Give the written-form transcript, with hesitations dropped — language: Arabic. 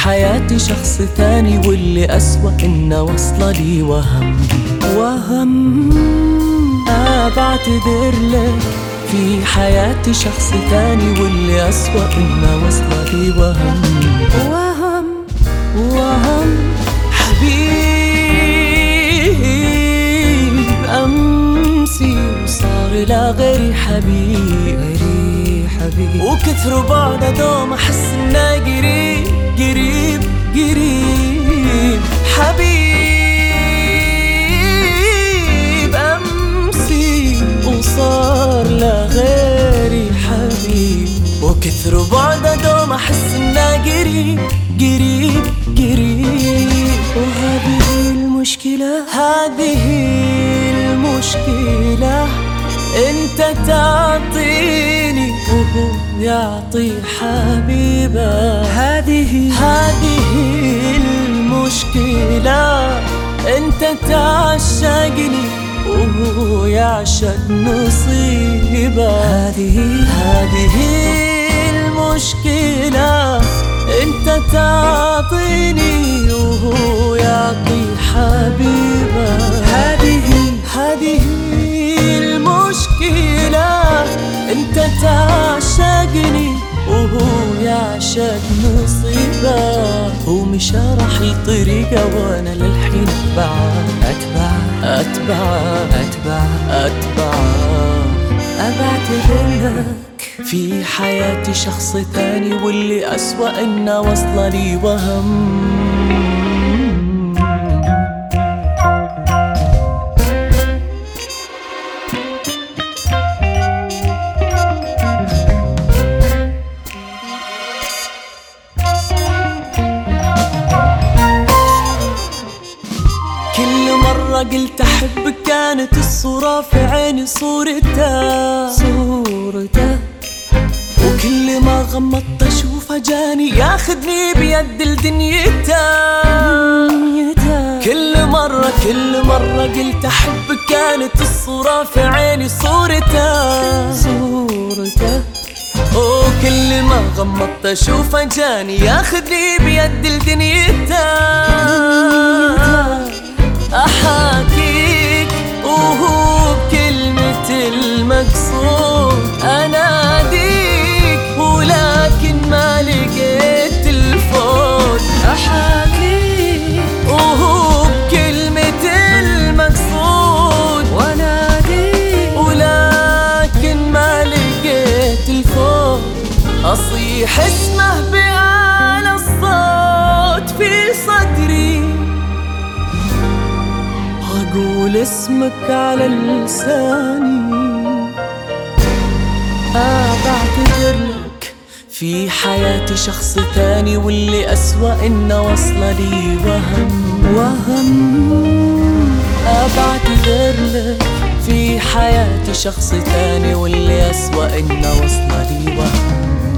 حياتي شخص تاني، واللي أسوأ إنه وصل لي وهم بعتذر لك. في حياتي شخص تاني، واللي أسوأ إنه وصل لي وهم حبيب أمسي وصار لا غيري حبيب وكثر بعد دوم أحس إنه قريب حبيب أمسي وصار لا غيري حبيب وكثر بعد دوم أحس إنه قريب وهذه المشكلة انت تعطيني وهو يعطي حبيبه. هذه المشكلة، انت تعشقني وهو يعشق نصيبه. هذه المشكلة، انت تعطيني وهو يعطي حبيبه. هذه المشكلة، انت تعشقني وهو يعشق نصيبه. هو مشى راح الطريقة وانا للحين اتبع ابعتذر لك. في حياتي شخص تاني، واللي أسوأ إنه وصل لي وهم. كل مرة قلت أحبك كانت الصورة في عيني صورته وكل ما غمضت أشوفه جاني ياخذني بيد لدنيته. كل مرة قلت أحبك كانت الصورة في عيني صورته وكل ما غمضت أشوفه جاني ياخذني بيد لدنيته. أحاكيك وهو بكلمة المقصود أناديك ولكن ما لقيت تلفون. أحاكيك وهو بكلمة المقصود وأناديك ولكن ما لقيت تلفون. أصيح اسمه بأعلى الصوت في صدري، أقول اسمك على لساني. بعتذر لك. في حياتي شخص تاني، واللي أسوأ إنه وصل لي وهم بعتذر لك. في حياتي شخص تاني، واللي أسوأ إنه وصل لي وهم.